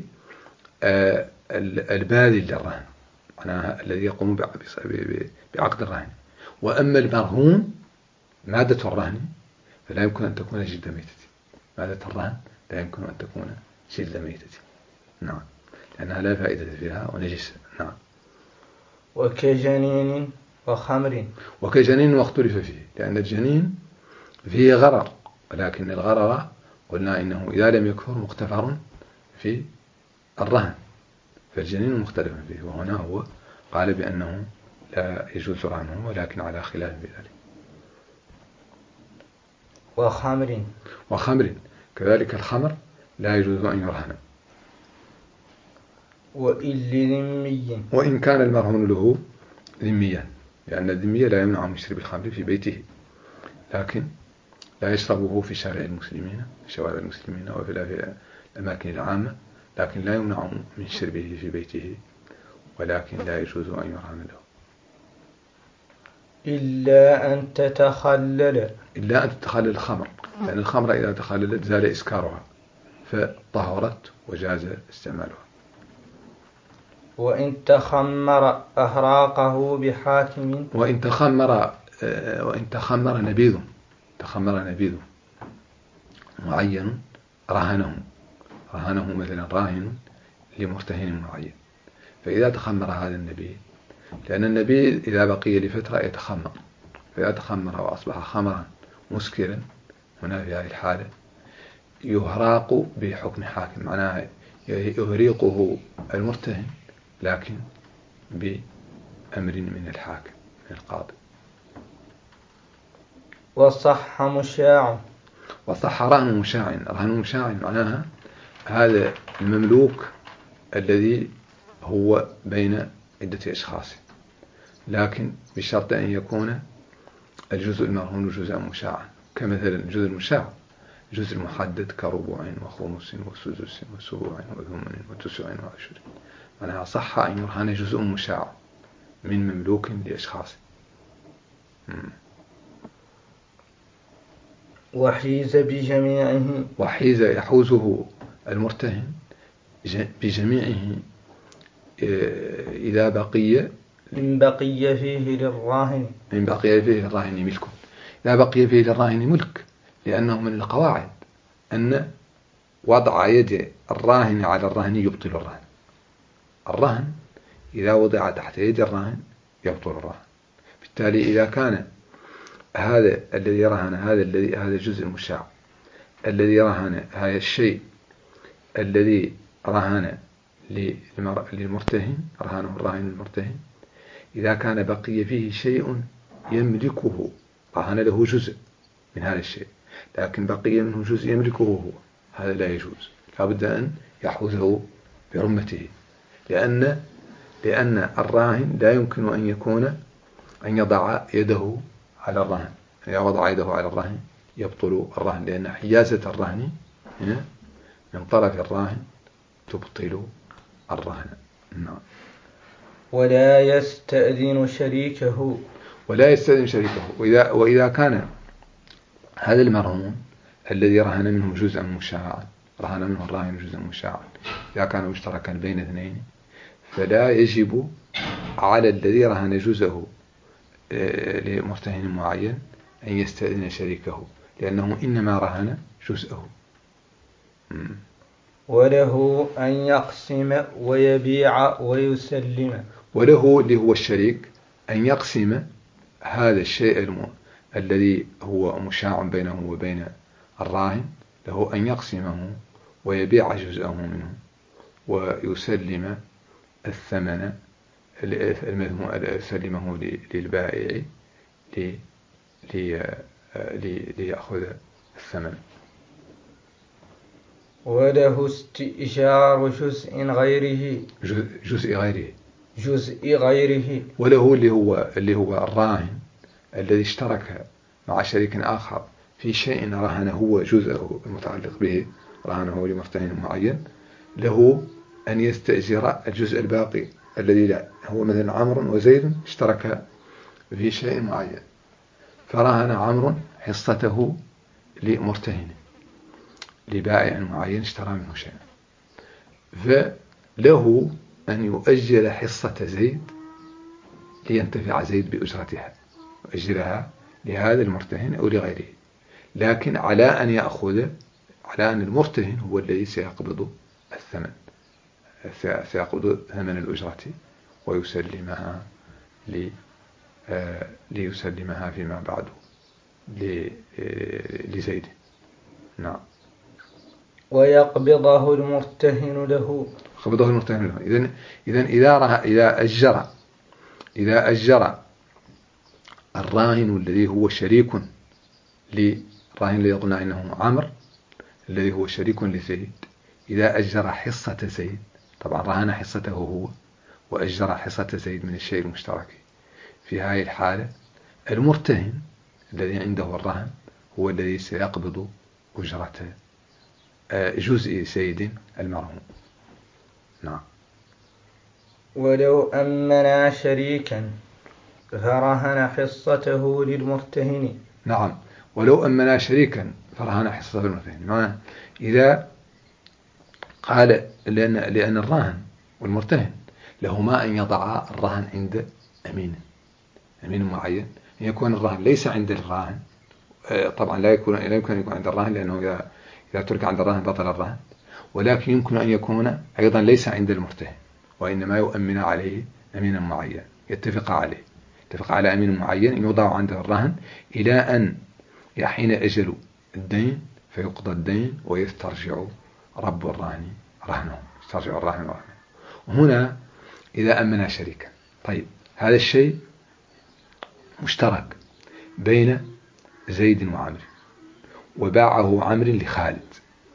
الباذل للرهن، معناها الذي يقوم بعقد الرهن. وأما المرهون مادة الرهن فلا يمكن أن تكون جلد ميتة. مادة الرهن لا يمكن أن تكون جلد ميتة. نعم، لأنها لا فائدة فيها ونجسة. نعم. وكجنين وخمر. وكجنين واختلف فيه، لأن الجنين فيه غرر، ولكن الغرر قلنا إنه إذا لم يكفر مختفر في الرهن، فالجنين مختلف فيه، وهنا هو قال بأنه لا يجوز رهنه، ولكن على خلاف بذلك. وخمر كذلك، الخمر لا يجوز أن يرهن. وإن كان المرهون له ذميا، لأن الذمية لا يمنع من شرب الخمر في بيته، لكن لا يشربه في شوارع المسلمين وفي الأماكن العامة، لكن لا يمنع من شربه في بيته، ولكن لا يجوز أن يرهن له. إلا أن تتخلل الخمر، لأن الخمر إذا تخللت زال إسكارها فطهرت وجاز استعمالها. وإن تخمر أهراقه بحاكم. وإن تخمر نبيذ معين رهنه مثلا راهن لمرتهن معين، فإذا تخمر هذا النبيذ، لأن النبيذ إذا بقي لفترة يتخمر، فإذا تخمر وأصبح خمرا مسكرا، هنا في هذه الحالة يهراق بحكم حاكم، معناها يهريقه المرتهن لكن بأمر من الحاكم، من القاضي. وصح مشاع. وصح رهن مشاع معناها هذا المملوك الذي هو بين عدة أشخاص، لكن بشرط أن يكون الجزء المرهون جزءا مشاعا، كمثلا الجزء المشاع جزء محدد كربع وخمس وسدس وسبع وثمن وتسع وعشر، معناها صح أن يرهن جزء مشاع من مملوك لأشخاص. وحيز بجميعه. وحيز يحوزه المرتهن بجميعه إذا بقي إن بقي فيه للراهن ملك، إذا بقي فيه للراهن ملك، لأنه من القواعد أن وضع يد الراهن على الرهن يبطل الرهن. الرهن إذا وضع تحت يد الراهن يبطل الرهن. بالتالي إذا كان هذا الذي رهن هذا الجزء المشاع الذي رهن هذا الشيء الذي رهن للمرتهن، رهنه الراهن المرتهن، إذا كان بقي فيه شيء يملكه، رهن له جزء من هذا الشيء لكن بقي منه جزء يملكه هو، هذا لا يجوز، لا بد أن يحوزه برمته، لأن الراهن لا يمكن أن يضع يده على الرهن. إذا وضع يده على الرهن يبطل الرهن، لأن حيازة الرهن من طرف الراهن تبطل الرهن. نعم. ولا يستأذن شريكه. وإذا كان هذا المرهون الذي رهن منه جزءا مشاعا، رهن منه الراهن جزءا مشاعا، إذا كان مشتركا بين اثنين فلا يجب على الذي رهن جزءه لمرتهن معين أن يستأذن شريكه، لأنه إنما رهن جزءه. وله أن يقسم ويبيع ويسلم. وله اللي هو الشريك أن يقسم هذا الشيء الذي هو مشاع بينه وبين الراهن، له أن يقسمه ويبيع جزءه منه ويسلم الثمن، يسلمه للبائع ليأخذ الثمن. وله استئجار جزء غيره. وله اللي هو الراهن الذي اشترك مع شريك آخر في شيء رهنه هو جزءه المتعلق به، رهنه لمرتهن معين، له أن يستأجر الجزء الباقي الذي لا، هو مثلا عمرو وزيد اشترك في شيء معين، فرهن عمرو حصته لمرتهن لبائع معين اشترى منه شيئا، فله أن يؤجل حصة زيد لينتفع زيد بأجرتها، يؤجلها لهذا المرتهن أو لغيره، لكن على أن المرتهن هو الذي سيقبض الثمن، سيقبض ثمن الأجرة ويسلمها ليسلمها فيما بعد لزيد. نعم. ويقبضه المرتهن له. إذا أجر الراهن الذي هو شريك للراهن الذي قلنا إنه عمرو الذي هو شريك لزيد، إذا أجر حصة زيد، طبعا رهن حصته هو وأجر حصة زيد من الشيء المشترك، في هذه الحالة المرتهن الذي عنده الرهن هو الذي سيقبض أجرة جزء زيد المرهون. نعم. ولو أمنا شريكا فرهن حصته للمرتهن. نعم. ولو أمنا شريكا فرهن حصته للمرتهن، إذا قال لأن الراهن والمرتهن لهما أن يضع الرهن عند أمين معين، أن يكون الرهن ليس عند الراهن، طبعا لا يمكن أن يكون عند الراهن، لأنه إذا ترك عند الراهن بطل الرهن، ولكن يمكن أن يكون أيضا ليس عند المرتهن، وإنما يؤمن عليه أمينا معين، يتفق على أمين معين يوضع عنده الرهن إلى أن يحين أجل الدين فيقضى الدين ويسترجع رب الرهن رهنه، يسترجع الراهن رهنه. هنا إذا أمنا شريكا، طيب هذا الشيء مشترك بين زيد وعمرو، وباعه عمرو لخالد،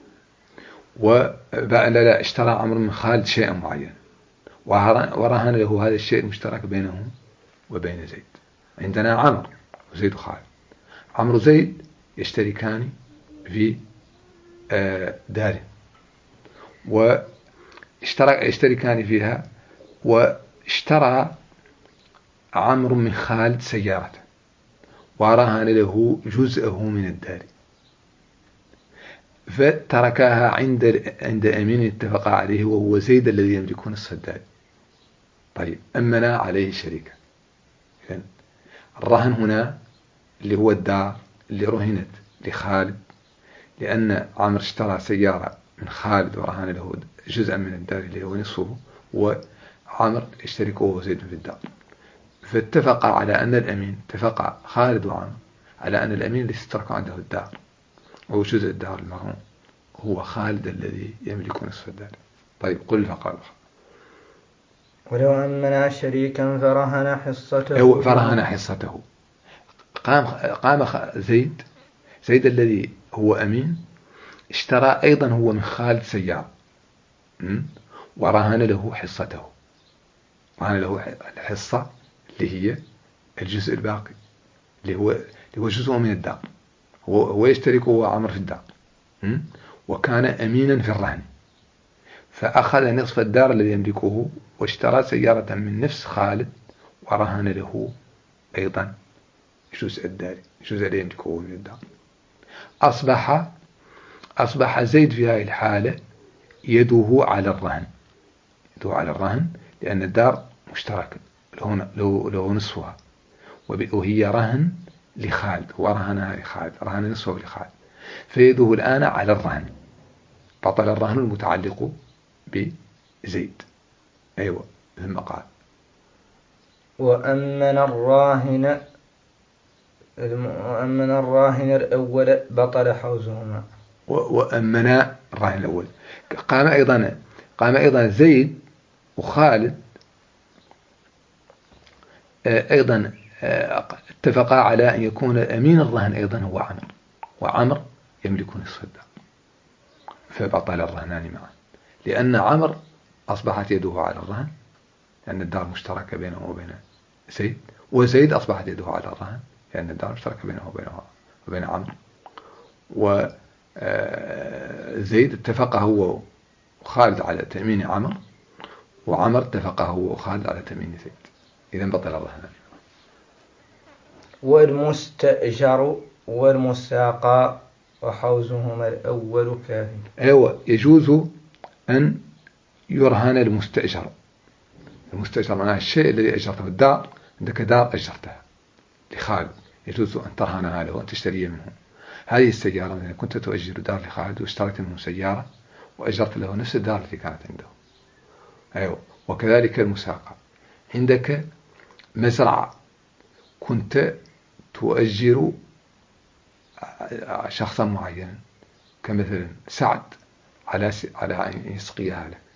اشترى عمرو من خالد شيئا معين ورهن له هذا الشيء المشترك بينه وبين زيد. عندنا عمرو وزيد وخالد، عمرو وزيد يشتركان في دار يشتركان فيها، واشترى عمرو من خالد سيارة ورهن له جزءه من الدار، فتركها عند أمين اتفق عليه وهو زيد الذي يملك نصف الدار، طيب أمن عليه شريكا. الرهن هنا اللي هو الدار اللي رهنت لخالد، لأن عمرو اشترى سيارة من خالد ورهن له جزءا من الدار اللي هو نصفه، وعمرو اشتركه وزيد في الدار. فاتفق على أن الأمين، اتفق خالد وعمرو على أن الأمين الذي اشترك عنده الدار أو جزء الدار المرهون هو خالد الذي يملك نصف الدار. طيب قل فقال ولو أمن شريكا فرهن حصته قام زيد الذي هو أمين اشترى أيضا هو من خالد سيارة ورهن له حصته، رهن له الحصة اللي هي الجزء الباقي اللي هو جزء من الدار، هو يشترك هو عمرو في الدار، وكان أمينا في الرهن، فأخذ نصف الدار الذي يملكه واشترى سيارة من نفس خالد ورهن له أيضا جزء الدار، جزء الذي يملكه من الدار. أصبح زيد في هذه الحالة يده على الرهن، لأن الدار مشتركة له نصفها، وهي رهن لخالد، ورهنها لخالد، رهن نصفه لخالد، فيده الآن على الرهن، بطل الرهن المتعلق بزيد. أيوة، ثم قال وأمن الراهن الأول بطل حوزهما. وأمنا الراهن الأول. قام أيضا زيد وخالد أيضا اتفقا على أن يكون أمين الرهن أيضا هو عمرو، وعمرو يملك نصف الدار، فبطل الرهنان معا، لأن عمرو أصبحت يده على الرهن لأن الدار مشتركة بينه وبين زيد، وزيد أصبحت يده على الرهن لأن الدار مشتركة بينه وبين عمرو، وزيد اتفق هو وخالد على تأمين عمرو، وعمر اتفق هو وخالد على تأمين زيد، إذا بطل الرهن. والمستأجر والمساقى وحوزهما الأول كافٍ. أيوة، يجوز أن يرهن المستأجر معناه الشيء الذي أجرته، الدار عندك دار أجرتها لخالد، يجوز أن ترهنها له وأن تشتري منه. هذه السيارة مثلا كنت تؤجر دار لخالد واشتريت منه سيارة وأجرت له نفس الدار التي كانت عنده. أيوة، وكذلك المساقة، عندك مزرعة كنت تؤجر شخصا معينا كمثلا سعد على أن يسقيها لك،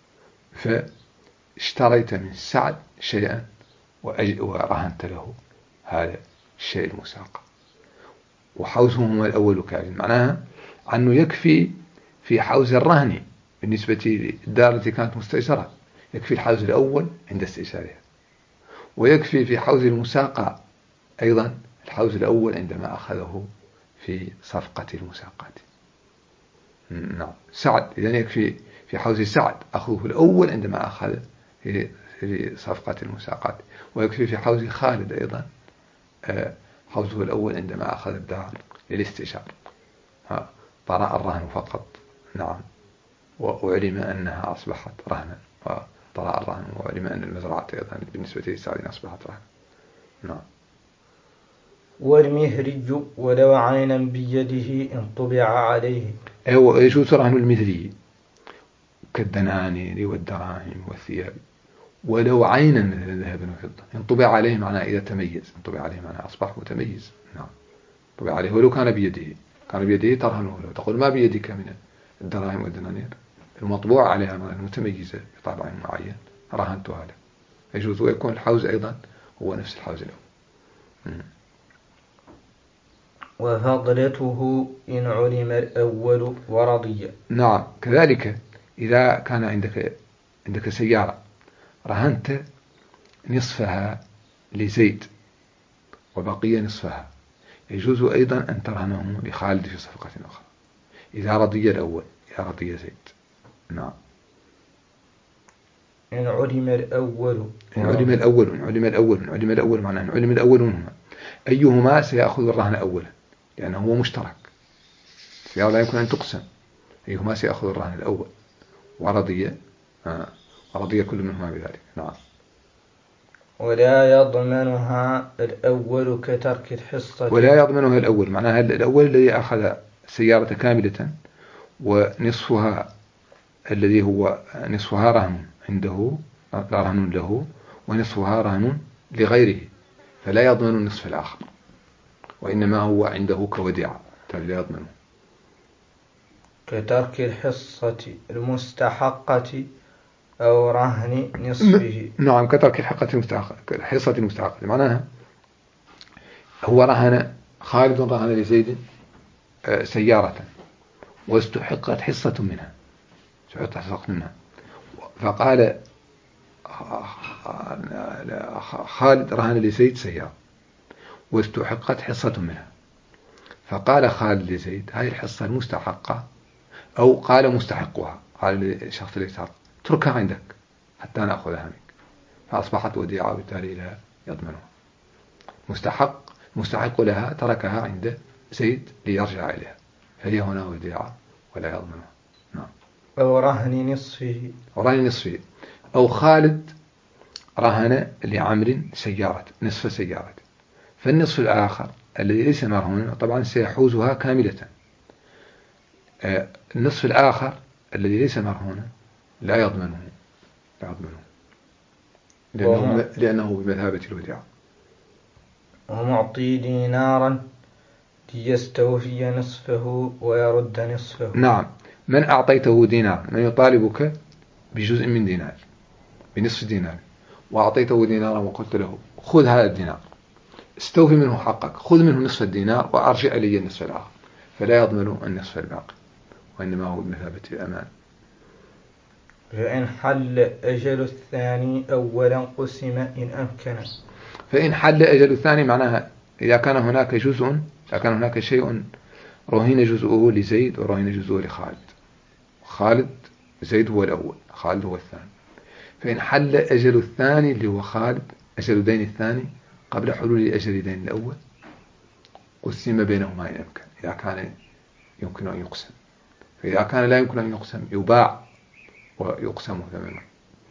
فاشتريت من سعد شيئا ورهنت له هذا الشيء المساقة. وحوزهما الأول كافٍ، معناها أنه يكفي في حوز الرهن بالنسبة للدار التي كانت مستأجرة، يكفي الحوز الأول عند استئجارها، ويكفي في حوز المساقة أيضا الحوز الأول عندما أخذه في صفقة المساقات. نعم، سعد إذن يكفي في حوز سعد أخذه الأول عندما أخذ في صفقة المساقات، ويكفي في حوز خالد أيضا حوزه الأول عندما أخذ الدار للاستئجار، طرأ الرهن فقط. نعم، وعلم أنها أصبحت رهنا، وطرأ الرهن، وعلم أن المزرعة أيضا بالنسبة للسعد أصبحت رهنا. نعم. والمهرج ولو عينا بيده إن طبع عليه. أيوة، يجوز رهن المثلي كالدنانير والدراهم والثياب، ولو عينا مثل ذهب وفضة، إن طبع عليه معناه إذا تميز، إن طبع عليه معناه أصبح متميز. نعم، طبع عليه ولو كان بيده ترهنه له، تقول ما بيدك من الدراهم والدنانير، المطبوع عليها متميزة بطبع معين رهنتها له، يجوز. ويكون الحوز أيضا هو نفس الحوز الأول. وفضلته إن علم الأول ورضي. نعم، كذلك إذا كان عندك سيارة رهنت نصفها لزيد وبقي نصفها، يجوز أيضا أن ترهنه لخالد في صفقة أخرى إذا رضي الأول، إذا رضي زيد. نعم، إن علم الأول معناه إن علم الأول منهما أيهما سيأخذ الرهن أولا، لأنه هو مشترك، السيارة لا يمكن أن تقسم، أيهما سيأخذ الرهن الأول ورضي كل منهما بذلك. نعم. ولا يضمنها الأول كترك الحصة. ولا يضمنها الأول، معناها الأول الذي أخذ سيارة كاملة ونصفها الذي هو نصفها رهن عنده، رهن له، ونصفها رهن لغيره، فلا يضمن النصف الآخر، وإنما هو عنده كوديعة، لا يضمنه. كترك الحصة المستحقة أو رهن نصفه. نعم، كترك الحصة المستحقة معناها هو رهن، خالد رهن لزيد سيارة واستحقت حصة منها، فقال خالد رهن لزيد سيارة واستحقت حصة منها، فقال خالد لزيد هذه الحصة المستحقة، أو قال مستحقها، قال للشخص اللي يستحق اتركها عندك حتى نأخذها منك، فأصبحت وديعة وبالتالي لا يضمنها. مستحق لها تركها عند زيد ليرجع إليها، فهي هنا وديعة ولا يضمنها. نعم. أو رهن نصفه. أو خالد رهن لعمر سيارة، نصف سيارة، فالنصف الآخر الذي ليس مرهونا طبعا سيحوزها كاملة. النصف الآخر الذي ليس مرهونا لا يضمنه لأنه بمثابة الوديعة. ومعطي دينارا ليستوفي نصفه ويرد نصفه. نعم، من أعطيته دينار، من يطالبك بجزء من دينار، بنصف دينار، وأعطيته دينارا وقلت له خذ هذا الدينار، استوفي منه حقك، خذ منه نصف الدينار وأرجع إلي النصف الآخر، فلا يضمن النصف الباقي، وإنما هو بمثابة الأمان. فإن حل أجل الثاني أولا قسم إن أمكن. فإن حل أجل الثاني معناها إذا كان هناك شيء رهين جزءه لزيد ورهين جزءه لخالد، خالد زيد هو الأول، خالد هو الثاني، فإن حل أجل الثاني اللي هو خالد، أجل دين الثاني قبل حلول أجل دين الأول، قسم بينهما إن أمكن، إذا كان يمكن أن يقسم، فإذا كان لا يمكن أن يقسم يباع ويقسم ثمنه.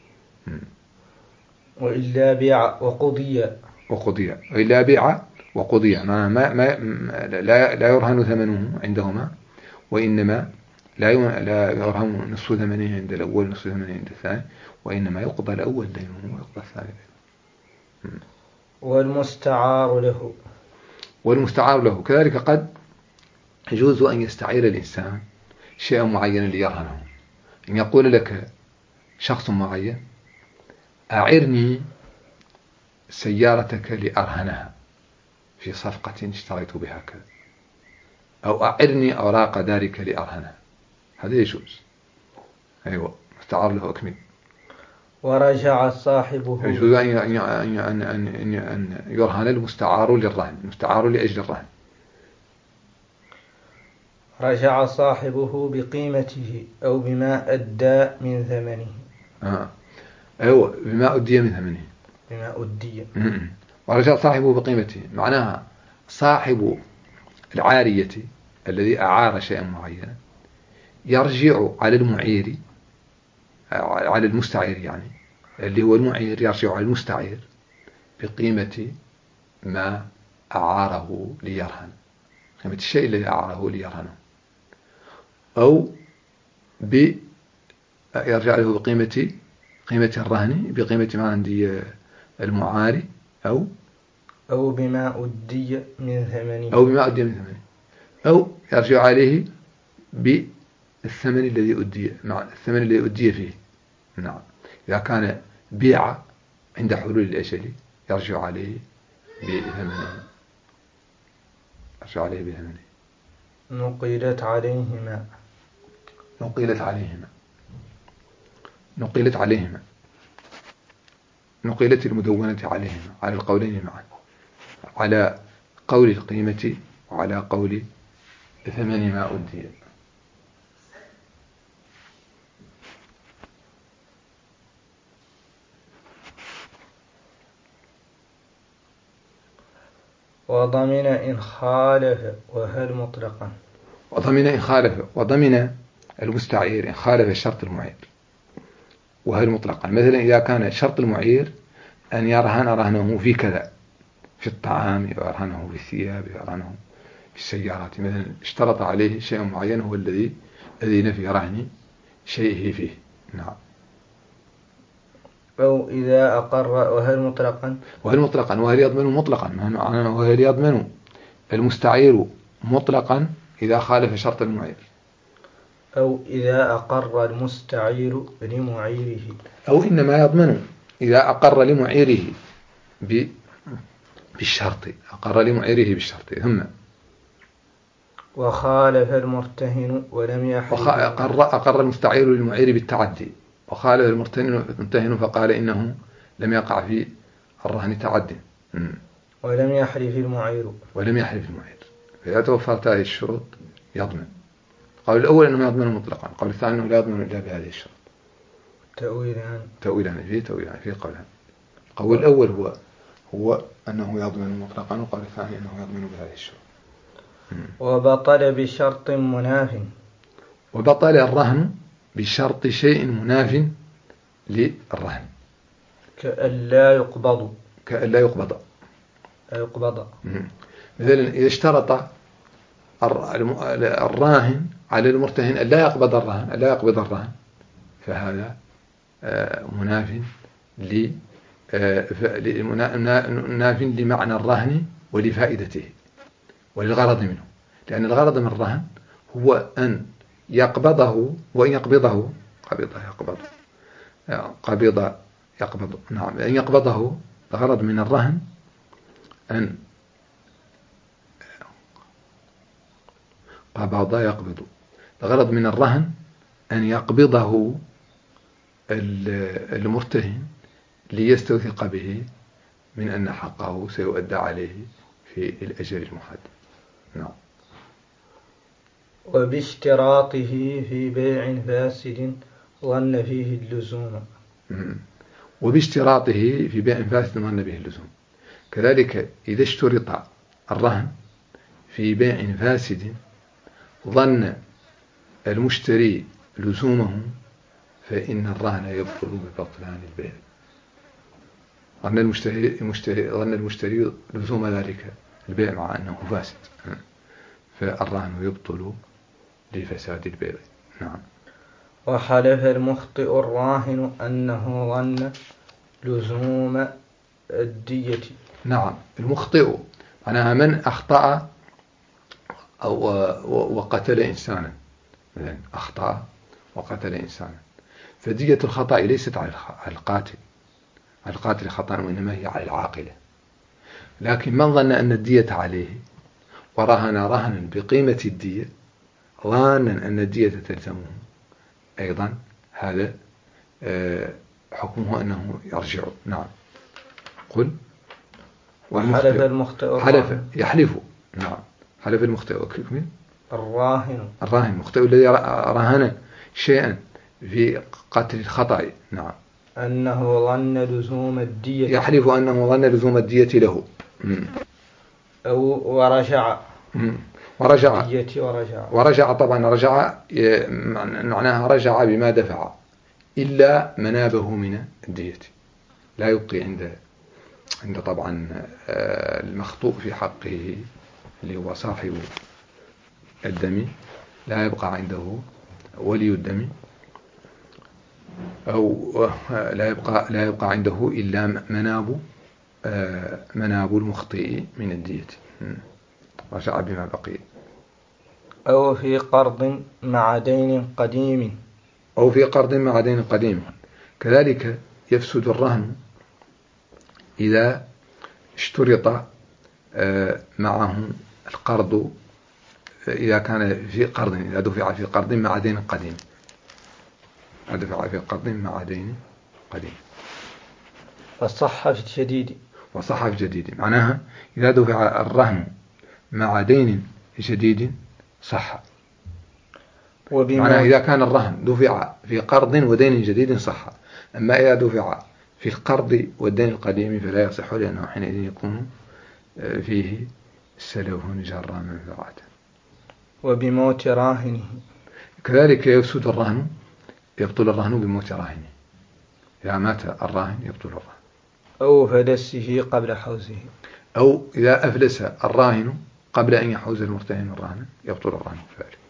وإلا بيع وقضي. وإلا بيع وقضي، لا يرهن ثمنه عندهما، وإنما لا يرهن نصف ثمنه عند الأول، نصف ثمنه عند الثاني، وإنما يقضى الأول دينه ويقضى الثاني دينه. والمستعار له كذلك قد يجوز أن يستعير الإنسان شيئا معينا ليرهنه، إن يقول لك شخص معين أعرني سيارتك لأرهنها في صفقة اشتريت بها كذا، أو أعرني أوراق دارك لأرهنها، هذا يجوز. أيوة، مستعار له أكمل. ورجع صاحبه، يجوز أن يرهن المستعار للرهن، المستعار لأجل الرهن. رجع صاحبه بقيمته أو بما أدى من ثمنه. أيوة، بما أدي من ثمنه. ورجع صاحبه بقيمته معناها صاحب العارية الذي أعار شيئا معينا يرجع على المعير، على المستعير يعني، اللي هو المعير يرجع على المستعير بقيمة ما أعاره ليرهن، قيمة الشيء الذي أعاره ليرهنه، أو يرجع له بقيمة الرهن، بقيمة ما عندي المعاري، أو بما أدي من ثمنه، أو يرجع عليه بالثمن الذي أدي، مع الثمن الذي أدي فيه. نعم، إذا كان بيع عند حلول الأجل يرجع عليه بثمنه. نقلت المدونة عليهما على القولين معا، على قول القيمة وعلى قول ثمن ما أدي. وضمن إن خالف وهل مطلقا. وضمن المستعير إن خالف شرط المعير وهل مطلقا. مثلا إذا كان شرط المعير أن يرهن رهنه في كذا، في الطعام، يرهنه في الثياب، يرهنه في السيارات. مثلا اشترط عليه شيء معين هو الذي أذن في رهن شيئه فيه. نعم. أو إذا أقر. وهل مطلقا؟ وهل يضمن مطلقا. وهل يضمن المستعير مطلقا إذا خالف شرط المعير. أو إذا أقر المستعير لمعيره. أو إنما يضمن إذا أقر لمعيره بالشرط. أقر لمعيره بالشرط. ثم وخالف المرتهن ولم يحلف. أقر المستعير للمعير بالتعدي، وخالف المرتهن فقال إنه لم يقع في الرهن تعدي. ولم يحلف المعير. فإذا توفرت هذه الشروط يضمن. القول الأول أنه يضمن مطلقا، القول الثاني أنه لا يضمن إلا بهذه الشروط. تأويلان فيه قولان. القول الأول هو أنه يضمن مطلقا، والقول الثاني أنه يضمن بهذه الشروط. وبطل بشرط مناف. وبطل الرهن بشرط شيء مناف للرهن. كأن لا يقبض. مثلا إذا اشترط الراهن على المرتهن أن لا يقبض الرهن، فهذا مناف لمعنى الرهن ولفائدته وللغرض منه. لأن الغرض من الرهن هو أن يقبضه، وإن يقبضه يقبض. نعم. أن يقبضه. الغرض من الرهن أن يقبض. الغرض من الرهن أن يقبضه المرتهن ليستوثق به من أن حقه سيؤدى عليه في الأجل المحدد. نعم. وباشتراطه في بيع فاسد ظن فيه اللزوم. كذلك إذا اشترط الرهن في بيع فاسد ظن المشتري لزومه، فإن الرهن يبطل ببطلان البيع. ظن المشتري لزوم ذلك البيع مع أنه فاسد، فالرهن يبطل لفساد البيع. نعم. وحلف المخطئ الراهن أنه ظن لزوم الدية. نعم. المخطئ أنا من أخطأ وقتل إنسانا، مثلا أخطأ وقتل إنسانا، فدية الخطأ ليست على القاتل خطأ، وإنما هي على العاقلة. لكن من ظن أن الدية عليه ورهن رهنا بقيمة الدية ظانا أن الدية تلزمه أيضا، هذا حكمه أنه يرجع. نعم. قل. وحلف المخطئ يحلف. نعم. حلف المخطئ الراهن المخطئ الذي رهن شيئا في قتل الخطأ. نعم. أنه ظن لزوم الدية. يحلف أنه ظن لزوم الدية له. أو ورجع. طبعا رجع معناها رجع بما دفع إلا منابه من الدية، لا يبقي عند طبعا المخطوء في حقه اللي هو صاحب الدم، لا يبقى عنده ولي الدم، أو لا يبقى عنده إلا مناب المخطئ من الدية، رجع بما بقي. أو في قرض مع دين قديم. كذلك يفسد الرهن إذا اشترط معه القرض، إذا كان في قرض، إذا دفع في قرض مع دين قديم. وصح في الجديد. معناها إذا دفع الرهن مع دين جديد صح. معناها إذا كان الرهن دفع في قرض ودين جديد صح. أما إذا دفع في القرض والدين القديم فلا يصح، لأنه حينئذ يكون فيه سلف جرى منفعته. وبموت راهنه. كذلك يبطل الرهن بموت راهنه. إذا مات الراهن يبطل الرهن. أو فلسه قبل حوزه، أو إذا أفلس الراهن قبل أن يحوز المرتهن الرهن يبطل الرهن بذلك.